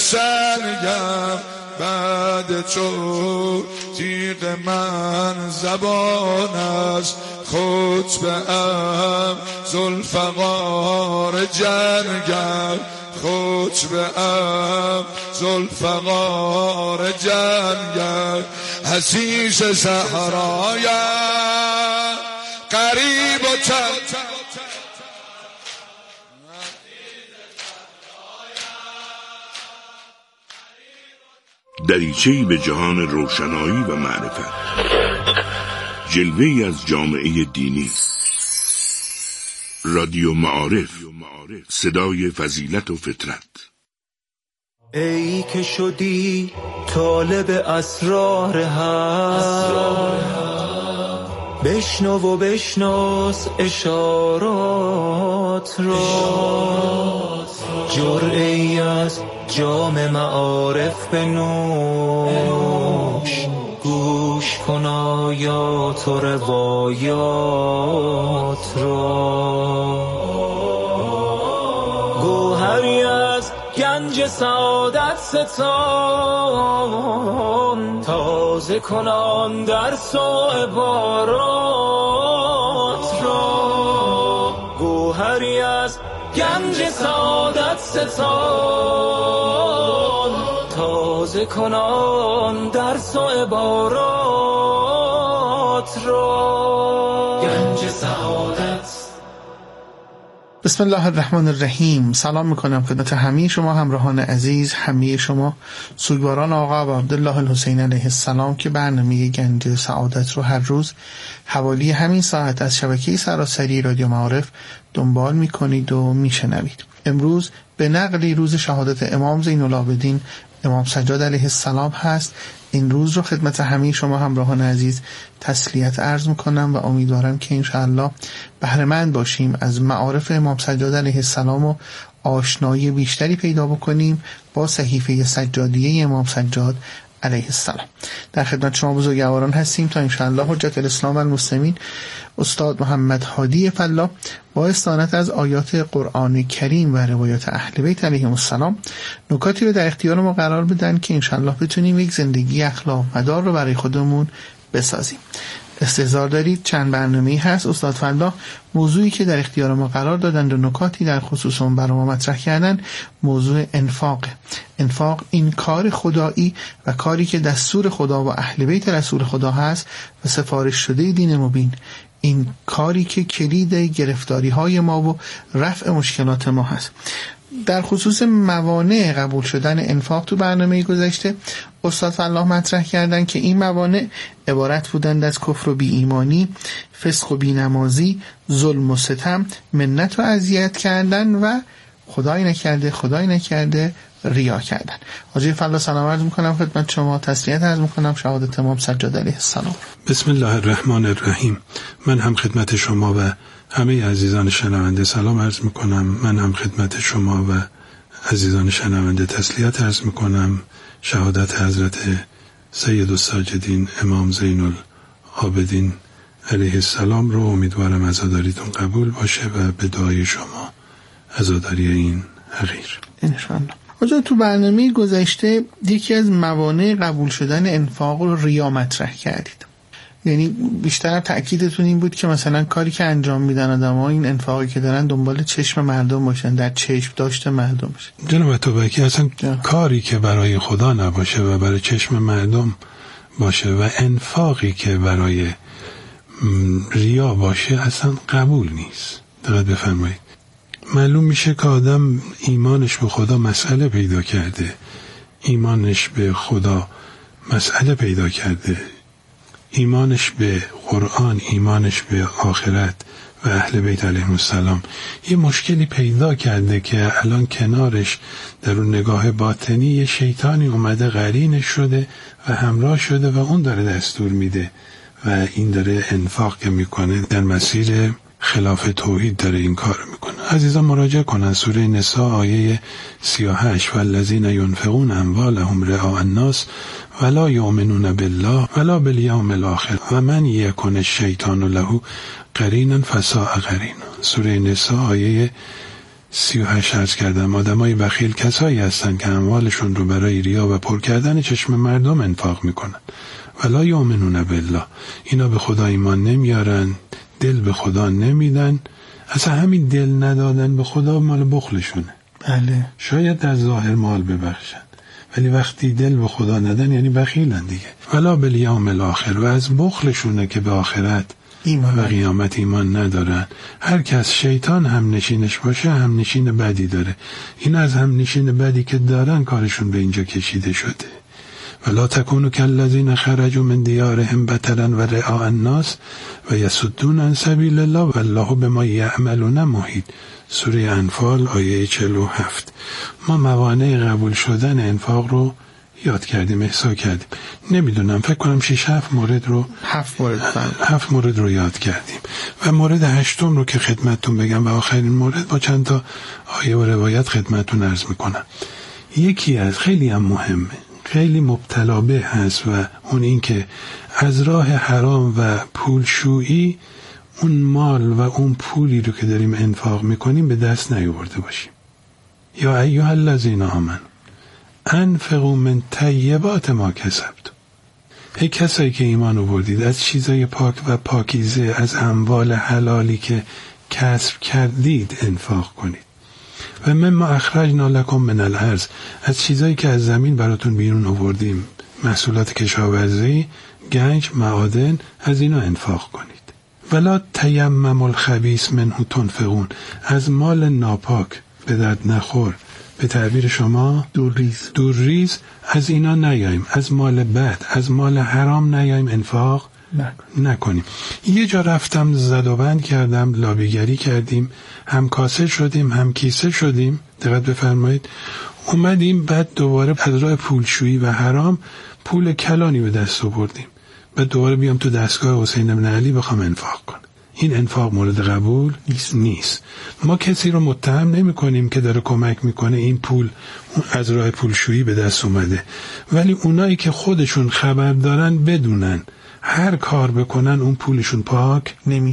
سرگم بعد چو تیغ من زبان است خطبه ام ذوالفقار جرگم خطبه ام ذوالفقار جرگم حسیس صحرایم قریب و چند دریچه‌ای به جهان روشنایی و معرفت، جلوه‌ای از جامعه دینی. رادیو معارف، صدای فضیلت و فطرت. ای که شدی طالب اسرار حق، بشنو و بشناس اشارات را، جرعه‌ای از جام معارف بنوش، گوش کن آیات و روایات را، گوهری از گنج سعادت ستان، تازه کنان درس و عبارات را، گوهری از گنج سعادت ستان، تازه کنان درس و عبارات را، گنج سعادت. بسم الله الرحمن الرحیم. سلام میکنم خدمت همه شما همراهان عزیز، همه شما سوگواران آقا عبدالله الحسین علیه السلام که برنامه گنج سعادت رو هر روز حوالی همین ساعت از شبکه سراسری رادیو معارف دنبال میکنید و میشنوید. امروز به نقلی روز شهادت امام زین العابدین امام سجاد علیه السلام هست. این روز رو خدمت همه شما همراهان عزیز تسلیت عرض میکنم و امیدوارم که انشاءالله بهره‌مند باشیم از معارف امام سجاد علیه السلام و آشنایی بیشتری پیدا بکنیم با صحیفه سجادیه امام سجاد علیه السلام. در خدمت شما بزرگواران هستیم تا انشاءالله حجت الاسلام و المسلمین استاد محمد هادی فلاح با استعانت از آیات قرآن کریم و روایات اهل بیت علیهم السلام نکاتی رو در اختیار ما قرار بدن که انشاءالله بتونیم یک زندگی اخلاق مدار رو برای خودمون بسازیم. استحضار دارید چند برنامه‌ای هست استاد فلاح موضوعی که در اختیار ما قرار دادند و نکاتی در خصوص اون برای ما مطرح کردن موضوع انفاق این کار خدایی و کاری که دستور خدا و اهل بیت رسول خدا هست و سفارش شده دین مبین، این کاری که کلید گرفتاری های ما و رفع مشکلات ما هست. در خصوص موانع قبول شدن انفاق تو برنامه گذشته استاد فلاح مطرح کردن که این موانع عبارت بودند از کفر و بی ایمانی، فسق و بی نمازی، ظلم و ستم، منت و اذیت کردن و خدای نکرده ریا کردن. حاجی فلاح سلام عرض میکنم خدمت شما، تسلیت عرض میکنم شهادت امام سجاد علیه السلام. بسم الله الرحمن الرحیم. من هم خدمت شما و همه عزیزان شنونده سلام عرض میکنم. من هم خدمت شما و عزیزان شنونده تسلیت عرض میکنم. شهادت حضرت سید الساجدین امام زین العابدین علیه السلام رو امیدوارم عزاداریتون قبول باشه و به دعای شما عزاداری این حقیر انشاءالله. آجا تو برنامه گذشته یکی از موانع قبول شدن انفاق رو ریا مطرح کردید. یعنی بیشتر تأکیدتون این بود که مثلا کاری که انجام میدن آدم‌ها این انفاقی که دارن دنبال چشم مردم باشن، در چشم داشته مردم باشن. جناب توبکی اصلا کاری که برای خدا نباشه و برای چشم مردم باشه و انفاقی که برای ریا باشه اصلا قبول نیست. دقت بفرمایید. معلوم میشه که آدم ایمانش به خدا مسئله پیدا کرده، ایمانش به خدا مسئله پیدا کرده، ایمانش به قرآن، ایمانش به آخرت و اهل بیت علیهم السلام یه مشکلی پیدا کرده که الان کنارش در اون نگاه باطنی یه شیطانی اومده قرینش شده و همراه شده و اون داره دستور میده و این داره انفاق که میکنه در مسیر خلاف توحید داره این کار میکنه. عزیزان مراجعه کنن سوره نساء آیه 38 والذین ينفقون اموالهم رئاء الناس ولا یؤمنون بالله ولا بالیوم الاخر و من یکن الشیطان له قرینا فساء قرینا. سوره نساء آیه 38 عرض کردم آدمای بخیل کسایی هستن که اموالشون رو برای ریا و پر کردن چشم مردم انفاق میکنن. ولا یؤمنون بالله، اینا به خدا ایمان نمیارن، دل به خدا نمیدن. اصلا همین دل ندادن به خدا مال بخلشونه. بله. شاید در ظاهر مال ببخشن ولی وقتی دل به خدا ندن یعنی بخیلن دیگه. ولا بالیوم الاخر، و از بخلشونه که به آخرت و قیامت ایمان ندارن. هر کس شیطان هم نشینش باشه هم نشین بدی داره. این از هم نشین بدی که دارن کارشون به اینجا کشیده شده. ولا تکونوا کالذین خرجوا من دیارهم بطرا و رئاء الناس و یصدون عن سبیل الله والله بما یعملون محیط. سوره انفال آیه 47. ما موانع قبول شدن انفاق رو یاد کردیم، احصا کردیم. نمیدونم، فکر کنم 6-7 مورد رو 7 مورد رو یاد کردیم و مورد 8 رو که خدمتتون بگم و آخرین مورد با چند تا آیه و روایت خدمتتون عرض میکنم. یکی از خیلی هم مهمه، خیلی مبتلا به هست و اون این که از راه حرام و پولشویی اون مال و اون پولی رو که داریم انفاق میکنیم به دست نیاورده باشیم. یا ایها الذین آمنوا انفقوا من طیبات ما کسبتم. ای کسایی که ایمان آوردید از چیزای پاک و پاکیزه، از اموال حلالی که کسب کردید انفاق کنید. و مما اخرجنا لکم من الارض، از چیزایی که از زمین براتون بیرون آوردیم، محصولات کشاورزی، گنج، معادن، از اینا انفاق کنید. ولا تیمموا الخبیث منه تنفقون، از مال ناپاک به درد نخور، به تعبیر شما دورریز از اینا نیاییم، از مال بد، از مال حرام نیاییم انفاق نکنیم. یه جا رفتم زد و بند کردم، لابیگری کردیم، هم کاسه شدیم هم کیسه شدیم، دقت بفرمایید. اومدیم بعد دوباره از راه پولشویی و حرام پول کلانی به دست آوردیم، بعد دوباره بیام تو دستگاه حسین بن علی بخوام انفاق کنم. این انفاق مورد قبول نیست. ما کسی رو متهم نمی کنیم که داره کمک میکنه این پول از راه پولشویی به دست اومده، ولی اونایی که خودشون خبر دارن بدونن هر کار بکنن اون پولشون پاک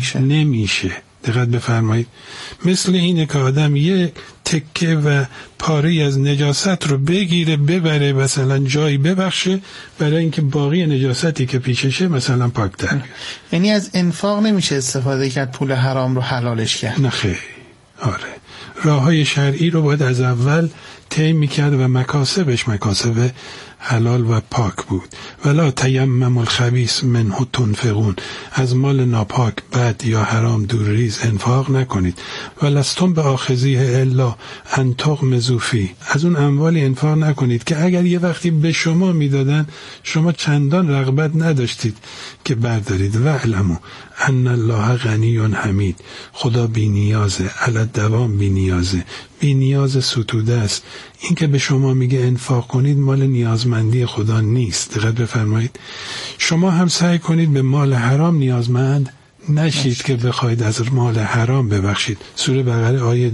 نمیشه. دقت بفرمایید. مثل اینه که آدم یه تکه و پاره از نجاست رو بگیره ببره مثلا جایی ببخشه برای اینکه باقی نجاستی که پیششه مثلا پاک‌تر بیاد. یعنی از انفاق نمیشه استفاده کرد پول حرام رو حلالش کرد. نه خیر. آره. راه‌های شرعی رو باید از اول طی می‌کرد و مکاسبش مکاسب حلال و پاک بود. ولا تیمموا الخبیث منه تنفقون، از مال ناپاک بد یا حرام دورریز انفاق نکنید. ولستم بآخذیه الا ان تغمضوا فیه، از اون اموالی انفاق نکنید که اگر یه وقتی به شما میدادن شما چندان رغبت نداشتید که بردارید. واعلموا ان الله غنی حمید، خدا بی‌نیازه، علی الدوام بی‌نیازه، بی‌نیاز ستوده است. این که به شما میگه انفاق کنید مال نیازمندی خدا نیست. دقت بفرمایید. شما هم سعی کنید به مال حرام نیازمند نشید که بخواید از مال حرام ببخشید. سوره بقره آیه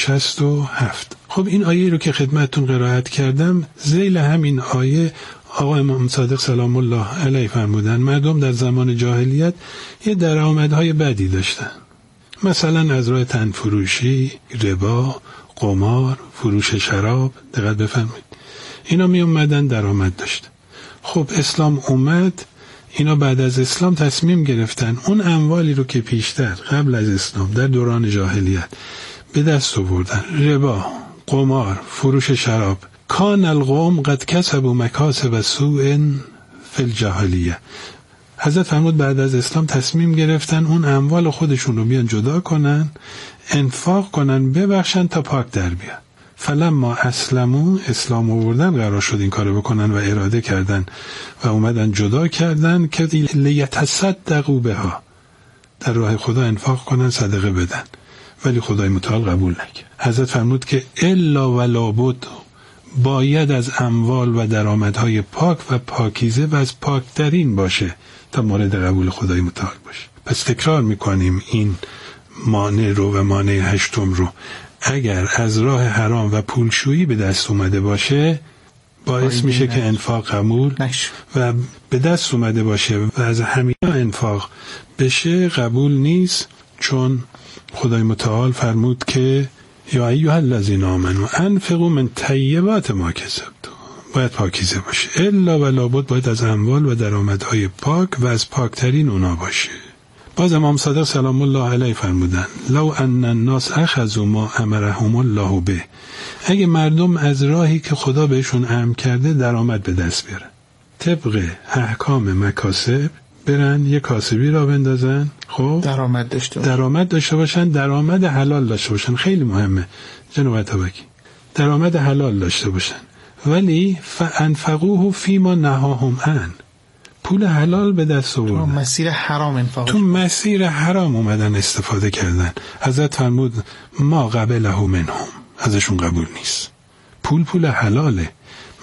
267. خب این آیه رو که خدمتتون قرائت کردم، ذیل همین آیه آقا امام صادق سلام الله علیه فرمودن مردم در زمان جاهلیت یه درآمدهای بدی داشتن، مثلا از راه تنفروشی، ربا، قمار، فروش شراب. دقت بفرمایید. اینا می اومدن درآمد داشت. خب اسلام اومد، اینا بعد از اسلام تصمیم گرفتن اون اموالی رو که پیشتر قبل از اسلام در دوران جاهلیت به دست آوردن، ربا، قمار، فروش شراب، کان القوم قد کسبوا مکاسب سوء فی الجاهلیه. حضرت فرمود بعد از اسلام تصمیم گرفتن اون اموال خودشون رو بیان جدا کنن، انفاق کنن، ببخشن تا پاک در بیاد. فلما اسلموا، اسلام آوردن قرار شد این کارو بکنن و اراده کردن و اومدن جدا کردن که لیتصدقوا بها، در راه خدا انفاق کنن، صدقه بدن. ولی خدای متعال قبول نکرد. حضرت فرمود که الا ولا بد، باید از اموال و درآمدهای پاک و پاکیزه و از پاکترین باشه تا مورد قبول خدای متعال باشه. پس تکرار میکنیم این مانع رو و مانع هشتم رو، اگر از راه حرام و پولشویی به دست اومده باشه باعث میشه که انفاق قبول و به دست اومده باشه و از همین انفاق بشه قبول نیست، چون خدای متعال فرمود که یا ایها الذین آمنوا انفقوا من طیبات ما کسبتم، باید پاکیزه باشه، الا و لابد باید از اموال و درآمدهای پاک و از پاکترین اونا باشه. باز امام صادق سلام الله علیه فرمودن لو ان الناس اخذوا ما امرهم الله به، اگه مردم از راهی که خدا بهشون امر کرده درآمد به دست بیارن، طبق احکام مکاسب برن یه کاسبی را بندازن، خب درآمد داشته باشن، درآمد حلال داشته باشن، خیلی مهمه جناب عطابکی، درآمد حلال داشته باشن، ولی فانفقوه فیما نهاهم عن، پول حلال به دست آوردن، تو مسیر حرام انفاق، تو مسیر حرام اومدن استفاده کردن. حضرت فرمود ما قبله منهم، ازشون قبول نیست. پول حلاله،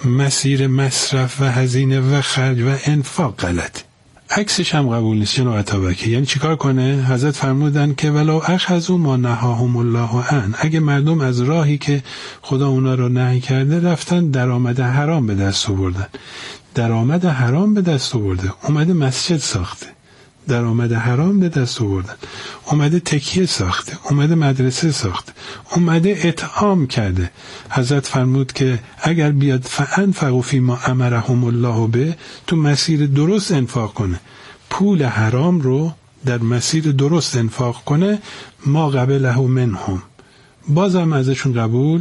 مسیر مصرف و هزینه و خرج و انفاق غلط، عکسش هم قبول نیست جناب عطابکی. یعنی چیکار کنه؟ حضرت فرمودن که ولو اخذوا ما نهاهم الله عن، اگه مردم از راهی که خدا اونا رو نهی کرده رفتن درآمد حرام به دست آوردن، درآمد حرام به دست آورده، اومده مسجد ساخته، درآمد حرام به دست آوردن، اومده تکیه ساخته، اومده مدرسه ساخته، اومده اطعام کرده. حضرت فرمود که اگر بیاد فانفقوا فیما امرهم الله به، تو مسیر درست انفاق کنه، پول حرام رو در مسیر درست انفاق کنه، ما قبله منهم، بازم ازشون قبول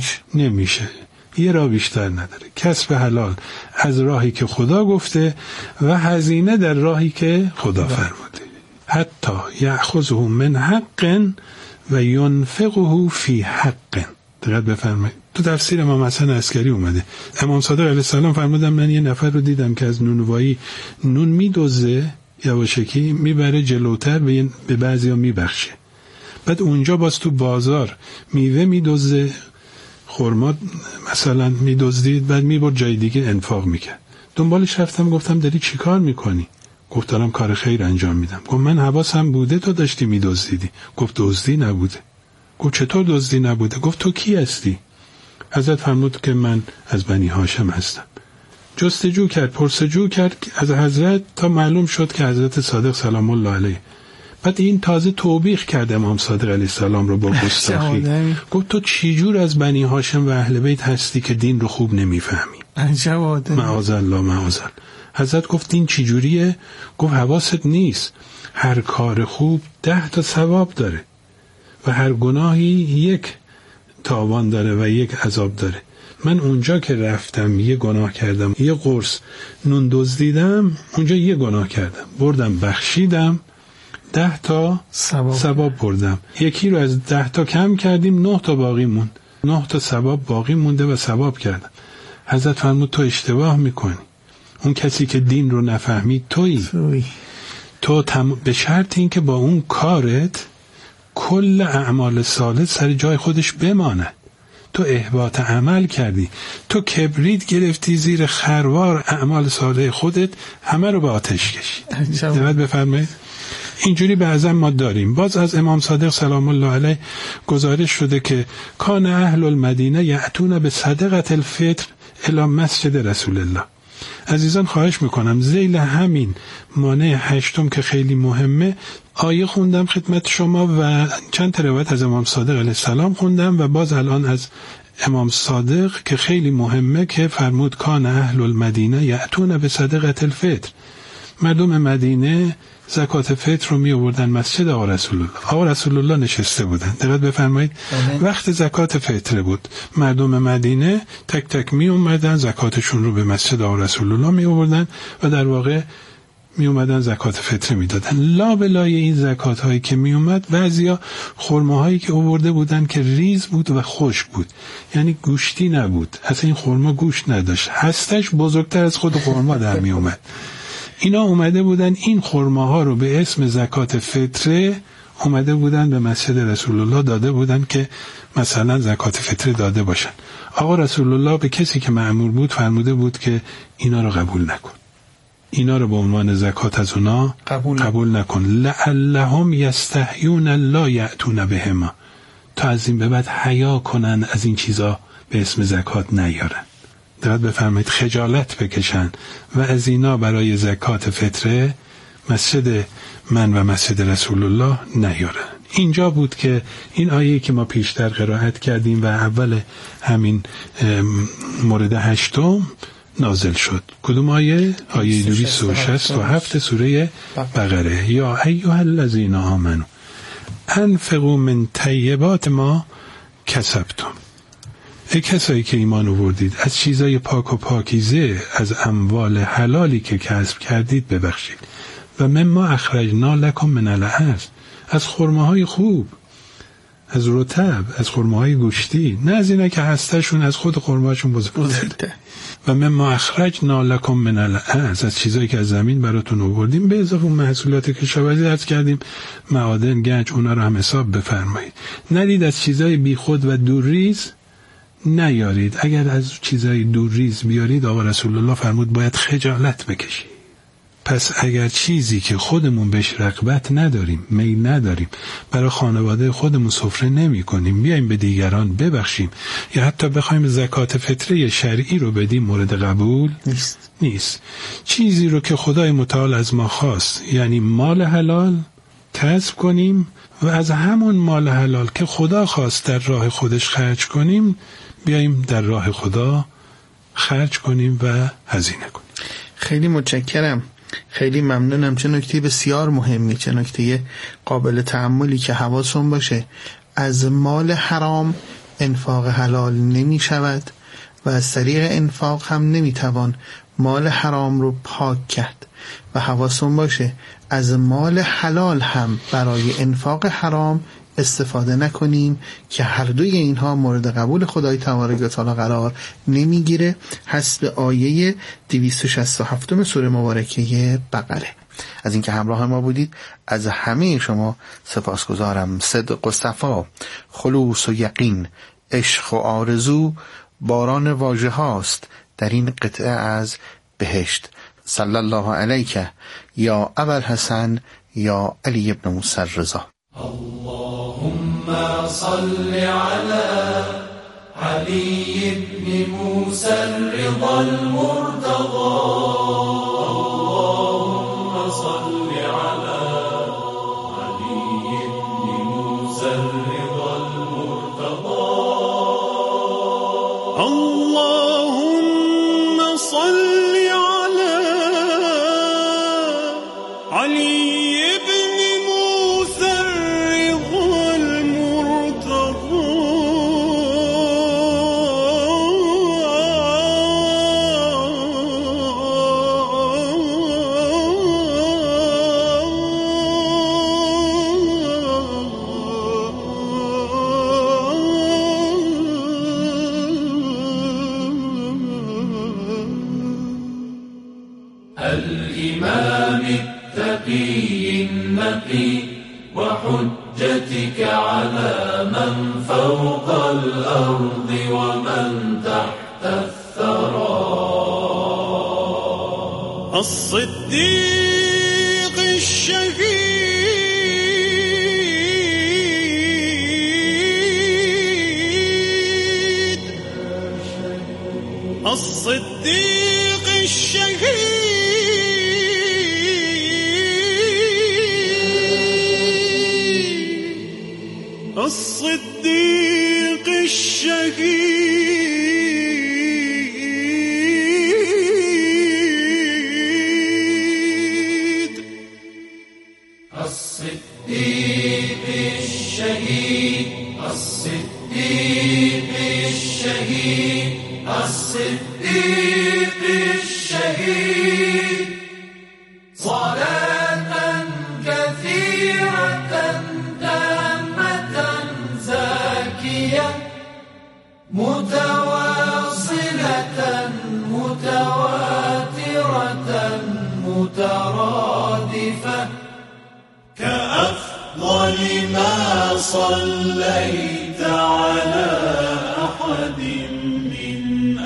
نمیشه. یه راه بیشتر نداره، کسب حلال از راهی که خدا گفته و هزینه در راهی که خدا فرموده. حتی یأخذه من حق و ینفقه فی حق. دقت بفرمایید، تو تفسیر امام حسن عسکری اومده، امام صادق علیه السلام فرمودن من یه نفر رو دیدم که از نونوایی نون میدوزه، یواشکی میبره جلوتر به بعضیا میبخشه، بعد اونجا باز تو بازار میوه میدوزه، خرما مثلا میدزدید، بعد میبرد جای دیگه انفاق میکرد. دنبالش رفتم، گفتم داری چی کار میکنی؟ گفت دارم کار خیر انجام میدم. گفت من حواسم بوده تو داشتی میدزدیدی. گفت دزدی نبوده. گفت چطور دزدی نبوده؟ گفت تو کی هستی؟ حضرت فرمود که من از بنی هاشم هستم. جستجو کرد، پرسجو کرد از حضرت تا معلوم شد که حضرت صادق سلام الله علیه. بعد این تازه توبیخ کرد امام صادق علیه السلام رو با گستاخی. گفت تو چجور از بنی هاشم و اهل بیت هستی که دین رو خوب نمیفهمی؟ معاذالله. حضرت گفت دین چجوریه؟ گفت حواست نیست، هر کار خوب 10 تا ثواب داره و هر گناهی 1 تاوان داره و 1 عذاب داره. من اونجا که رفتم یه گناه کردم، یه قرص نون دزدیدم، اونجا یه گناه کردم، بردم بخشیدم، 10 تا ثواب بردم. یکی رو از 10 تا کم کردیم، 9 تا باقی موند، 9 تا ثواب باقی مونده و ثواب کردم. حضرت فرمود تو اشتباه میکنی، اون کسی که دین رو نفهمید تویی. تو به شرط این که با اون کارت کل اعمال صالح سر جای خودش بمانه. تو احباط عمل کردی، تو کبریت گرفتی زیر خروار اعمال صالح خودت، همه رو به آتش کشید. دقت بفرمایید. اینجوری بعضا ما داریم. باز از امام صادق سلام الله علیه گزارش شده که کان اهل المدینه یأتون به صدقه الفطر الی مسجد رسول الله. عزیزان خواهش میکنم ذیل همین مانع 8 که خیلی مهمه آیه خوندم خدمت شما و چند تا روایت از امام صادق علیه السلام خوندم و باز الان از امام صادق که خیلی مهمه که فرمود کان اهل المدینه یأتون به صدقه الفطر. مردم مدینه زکات فطر رو می آوردن مسجد آقا رسول الله. آقا رسول الله نشسته بودن. دقت بفرمایید. وقت زکات فطر بود، مردم مدینه تک تک می اومدن زکاتشون رو به مسجد آقا رسول الله می آوردن و در واقع می اومدن زکات فطر می دادن. لا بلای این زکات هایی که می اومد، بعضیا خرما هایی که آورده بودن که ریز بود و خشک بود، یعنی گوشتی نبود، اصلا این خرما گوشت نداشت، هستش بزرگتر از خود خرما در می اومد. اینا اومده بودن این خرماها رو به اسم زکات فطره اومده بودن به مسجد رسول الله داده بودن که مثلا زکات فطره داده باشن. آقا رسول الله به کسی که مأمور بود فرموده بود که اینا رو قبول نکن، اینا رو به عنوان زکات از اونا قبول نکن. لعلهم یستحیون لا یأتون بهما، تا از این به بعد حیا کنن از این چیزا به اسم زکات نیارن. دقت بفرمایید، خجالت بکشن و از اینا برای زکات فطره مسجد من و مسجد رسول الله نیارن. اینجا بود که این آیه که ما پیشتر قرائت کردیم و اول همین مورد 8 نازل شد. کدوم آیه؟ آیه 267 سوره بقره. یا ایها الذین آمنوا انفقوا من طیبات ما کسبتم. ای کسایی که ایمان آوردید از چیزای پاک و پاکیزه، از اموال حلالی که کسب کردید ببخشید. و مما اخرجنا لکم من الارض، از خرماهای خوب، از رطب، از خرماهای گوشتی، نه از اینا که هستشون از خود خرماشون بزرگتره. و مما اخرجنا لکم من الارض، از چیزایی که از زمین براتون آوردیم، به اضافه محصولات کشاورزی عرض کردیم، معادن، گنج، اونا رو هم حساب بفرمایید. ندید از چیزای بیخود و دورریز نیارید. اگر از چیزای دورریز بیارید، آقا رسول الله فرمود باید خجالت بکشید. پس اگر چیزی که خودمون بهش رغبت نداریم، میل نداریم، برای خانواده خودمون سفره نمی کنیم، بیایم به دیگران ببخشیم یا حتی بخوایم زکات فطره شرعی رو بدیم، مورد قبول نیست. چیزی رو که خدای متعال از ما خواست، یعنی مال حلال، کسب کنیم و از همون مال حلال که خدا خواست در راه خودش خرج کنیم، بیایم در راه خدا خرج کنیم و هزینه کنیم. خیلی متشکرم، خیلی ممنونم. چه نکته بسیار مهمی، چه نکته قابل تأملی که حواسون باشه. از مال حرام انفاق حلال نمی شود و از طریق انفاق هم نمی توان مال حرام رو پاک کرد. و حواسون باشه از مال حلال هم برای انفاق حرام استفاده نکنیم که هر دوی اینها مورد قبول خدای تبارک و تعالی قرار نمیگیره، حسب آیه 267 سوره مبارکه بقره. از اینکه همراه ما بودید از همه شما سپاسگزارم. صدق و صفا، خلوص و یقین، عشق و آرزو باران واژه هاست در این قطعه از بهشت. صلی الله علیک یا ابوالحسن یا علی ابن موسی الرضا. اللهم صل على علي بن موسى الرضا المرتضى. اللهم صل على علي بن موسى الرضا المرتضى. اللهم صل على علي وحجتك على من فوق الأرض ومن تحت الثرى. الصديق الشهيد، الصديق الشهيد، الصديق الشهيد، الصديق الشهيد، الصديق الشهيد، الصديق الشهيد. صلاة كثيرة متواصلة متواترة مترادفة كأفضل ما صليت على أحد من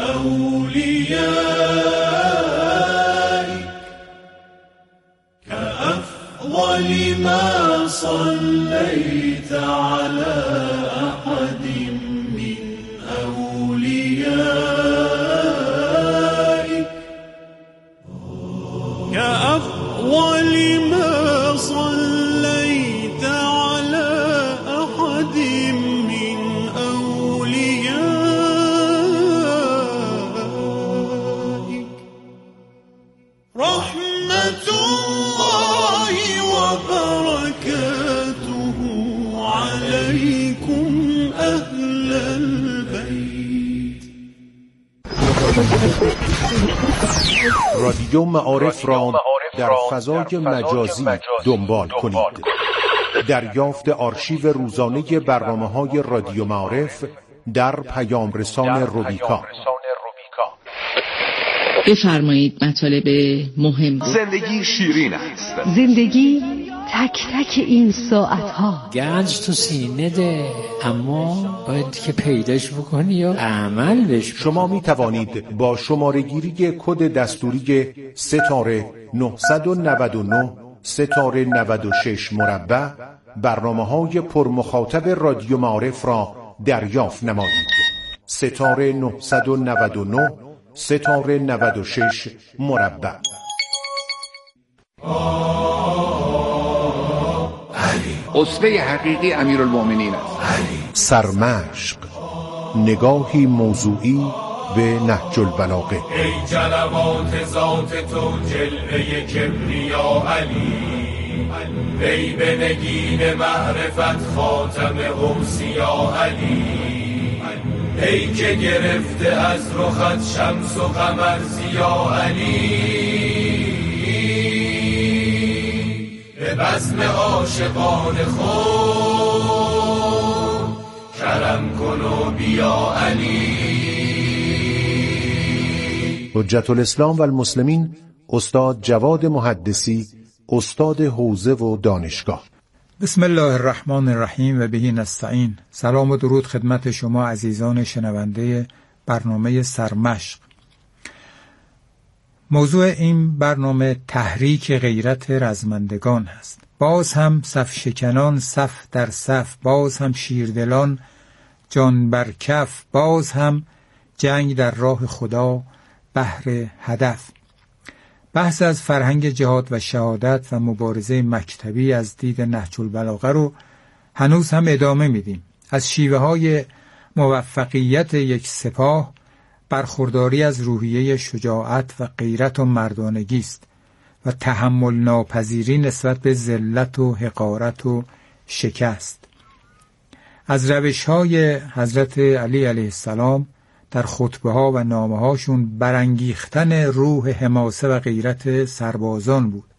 أوليائك، كأفضل ما صليت على أحد من أوليائك، كأفضل ما صليت على رادیو معارف را در فضای مجازی دنبال کنید. دریافت آرشیو روزانه برنامه‌های رادیو معارف در پیام رسان روبیکا. بفرمایید مطالب مهم. زندگی شیرین است. زندگی تک تک این ساعتها. گنج تو سینه ده، اما باید که پیداش بکنی و عمل بش. شما می توانید با شماره گیری کد دستوری ستاره 999 ستاره 96 مربع برنامه‌های پرمخاطب رادیو معارف را دریافت نمایید. ستاره 999 ستاره 96 مربع. اسوه حقیقی امیرالمومنین است. سرمشق، نگاهی موضوعی به نهج البلاغه. ای جلوات ذات تو جلوه کبریا علی، ای به نگین معرفت خاتم اوصیا علی، ای که گرفته از رخت شمس و قمر ضیا علی، به بزم عاشقان خود کرم کن و بیا علی. حجت الاسلام و المسلمین استاد جواد محدثی، استاد حوزه و دانشگاه. بسم الله الرحمن الرحیم و بهی نستعین. سلام و درود خدمت شما عزیزان شنونده برنامه سرمشق. موضوع این برنامه تحریک غیرت رزمندگان است. باز هم صف شکنان صف در صف، باز هم شیردلان جان بر کف، باز هم جنگ در راه خدا بهر هدف. بحث از فرهنگ جهاد و شهادت و مبارزه مکتبی از دید نهج البلاغه رو هنوز هم ادامه میدیم. از شیوه های موفقیت یک سپاه برخورداری از روحیه شجاعت و غیرت و مردانگی است و تحمل ناپذیری نسبت به ذلت و حقارت و شکست. از روش های حضرت علی علیه السلام در خطبه ها و نامه هاشون برانگیختن روح حماسه و غیرت سربازان بود.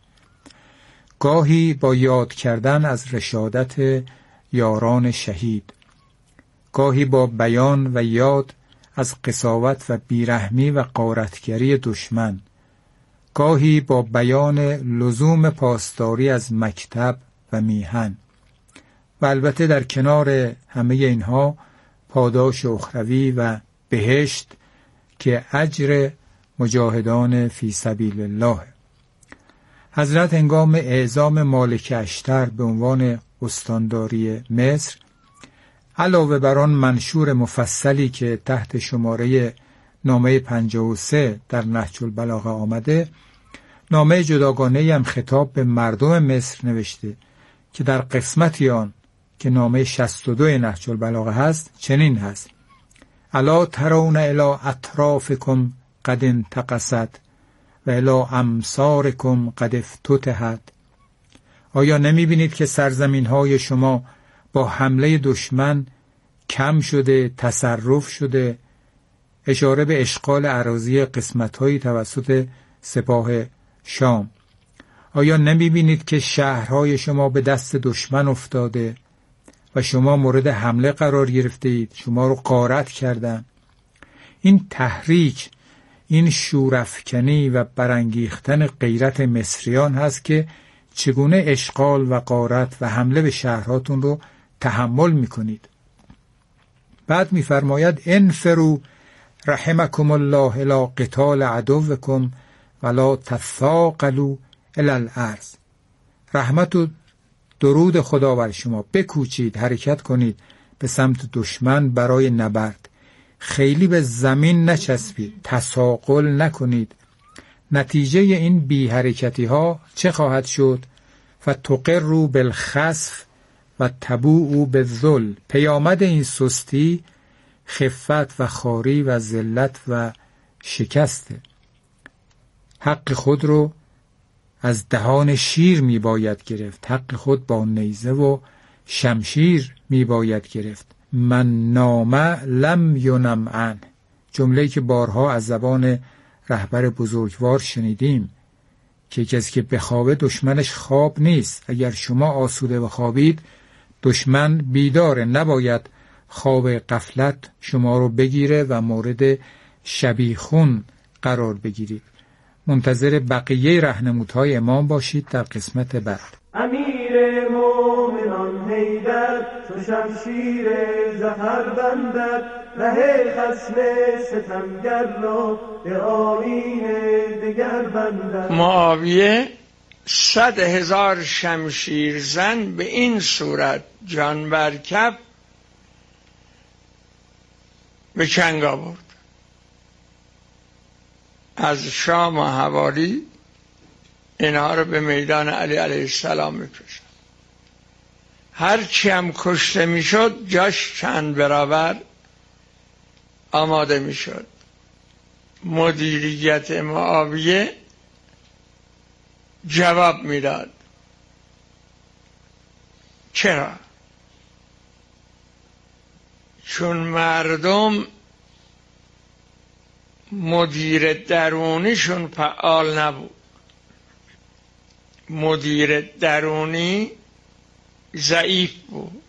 گاهی با یاد کردن از رشادت یاران شهید، گاهی با بیان و یاد از قساوت و بیرحمی و غارتگری دشمن، گاهی با بیان لزوم پاسداری از مکتب و میهن و البته در کنار همه اینها پاداش اخروی و بهشت که اجر مجاهدان فی سبیل الله. حضرت هنگام اعزام مالک اشتر به عنوان استانداری مصر، علاوه بر آن منشور مفصلی که تحت شماره نامه 53 در نهج البلاغه آمده، نامه جداگانه‌ای هم خطاب به مردم مصر نوشته که در قسمتی آن که نامه 62 نهج البلاغه هست چنین هست: الا ترون الی اطرافکم قد انتقصت و الی امصارکم قد افتتحت. آیا نمی بینید که سرزمین های شما با حمله دشمن کم شده، تصرف شده؟ اشاره به اشغال اراضی قسمت هایی توسط سپاه شام. آیا نمی بینید که شهرهای شما به دست دشمن افتاده و شما مورد حمله قرار گرفته اید؟ شما رو غارت کردن. این تحریک، این شورافکنی و برانگیختن غیرت مصریان هست که چگونه اشغال و غارت و حمله به شهرهاتون رو تحمل میکنید. بعد میفرماید انفروا رحمکم الله الی قتال عدوکم ولا تثاقلوا الی الارض. رحمت و درود خدا بر شما، بکوچید، حرکت کنید به سمت دشمن برای نبرد. خیلی به زمین نچسبید، تثاقل نکنید. نتیجه این بی حرکتی ها چه خواهد شد؟ فتقروا بالخسف و تبوءوا بالذل. پیامد این سستی خفت و خواری و ذلت و شکسته. حق خود رو از دهان شیر می باید گرفت، حق خود با نیزه و شمشیر می باید گرفت. من نام لم ینم عنه. جمله‌ای که بارها از زبان رهبر بزرگوار شنیدیم که کسی که بخوابه دشمنش خواب نیست. اگر شما آسوده بخوابید دشمن بیداره، نباید خواب غفلت شما رو بگیره و مورد شبیخون قرار بگیرید. منتظر بقیه راهنمودهای امام باشید در قسمت بعد. امیر مومنان حیدر تو شمشیر ظفر بندد، ره خصم ستمگر را به آیین دگر بندد. معاویه 100,000 شمشیر زن به این صورت جان بر کف به چنگ آورد. از شام و حوالی اینها رو به میدان علی علیه السلام می‌فرستاد. هر چی هم کشته میشد جاش چند برابر آماده میشد. مدیریت معاویه جواب میداد. چرا؟ چون مردم مدیر درونیشون فعال نبود. مدیر درونی ضعیف بود.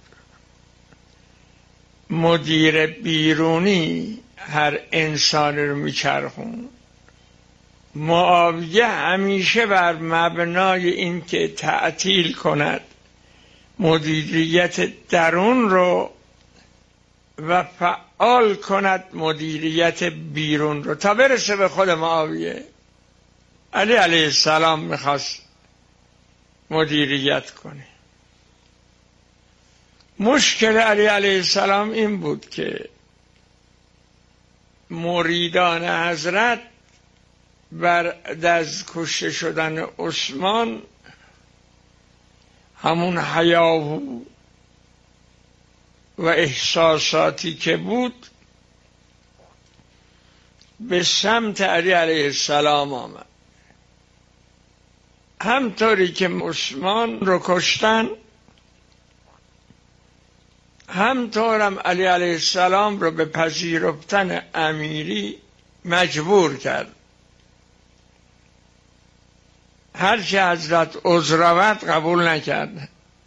مدیر بیرونی هر انسان رو میچرخون. معاویه همیشه بر مبنای این که تعطیل کند مدیریت درون رو و فعال کند مدیریت بیرون رو تا برسه به خود معاویه. علی علیه السلام میخواست مدیریت کنه. مشکل علی علیه السلام این بود که مریدان حضرت بعد از کشته شدن عثمان همون هیاهو و احساساتی که بود به سمت علی علیه السلام آمد. همطوری که عثمان رو کشتن همطورم علی علیه السلام رو به پذیرفتن امیری مجبور کرد. هرچی حضرت عذرآورد قبول نکرد.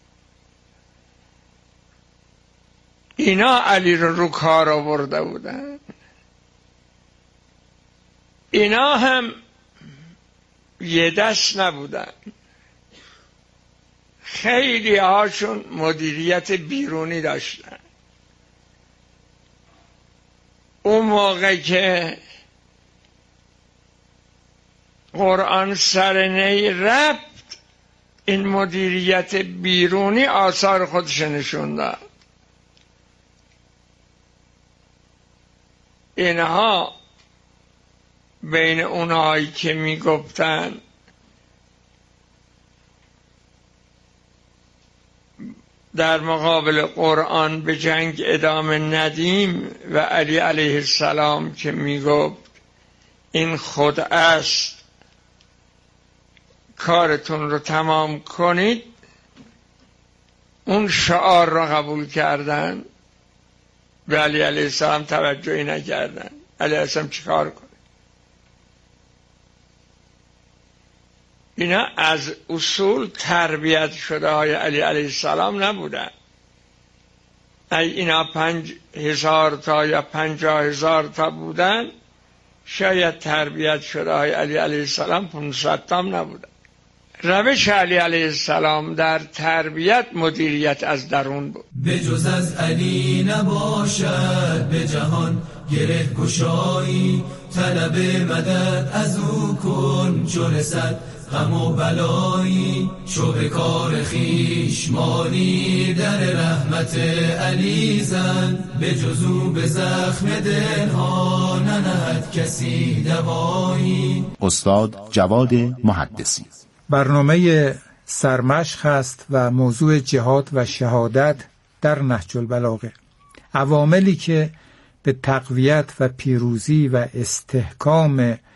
اینا علی رو کار آورده بودن. اینا هم یه دست نبودن. خیلی هاشون مدیریت بیرونی داشتن. اون موقع که قرآن سرنی رفت این مدیریت بیرونی آثار خودش نشون داد. اینها بین اونهایی که میگفتن در مقابل قرآن به جنگ ادامه ندیم و علی علیه السلام که میگفت این خود است کارتون رو تمام کنید، اون شعار را قبول کردن، به علی علیه السلام توجهی نکردن. علیه السلام چیکار کنه؟ اینا از اصول تربیت شده های علی علیه السلام نبودن. اینا 5,000 تا یا 50,000 تا بودن، شاید تربیت شده های علی علیه السلام 500 تا نبودن. روش علی علیه السلام در تربیت مدیریت از درون بود. به جز از علی نباشد به جهان گره گشایی، طلب مدد از او کن چو رسد غم و بلایی، چو به کار خویش مانی در رحمت علی زن، به جز او به زخم دلها ننهد کسی دوایی. استاد جواد محدثی. برنامه سرمشق هست و موضوع جهاد و شهادت در نهج البلاغه. عواملی که به تقویت و پیروزی و استحکام